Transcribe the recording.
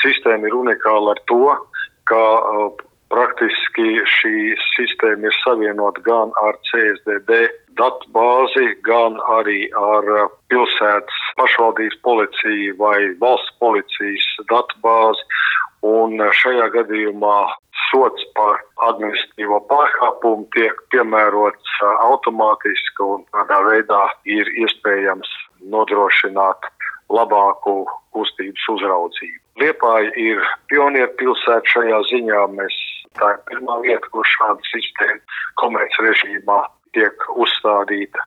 sistēma ir unikāla ar to, ka praktiski šī sistēma ir savienota gan ar CSDD datubāzi, gan arī ar pilsētas pašvaldības policiju vai valsts policijas datubāzi. Un šajā gadījumā sots par administratīvo pārkāpumu tiek piemērots automātiski un tādā veidā ir iespējams nodrošināt labāku kustības uzraudzību. Liepāja ir pionierpilsēta šajā ziņā. Tā ir pirmā vieta, kur šāda sistēma komercrežīmā tiek uzstādīta.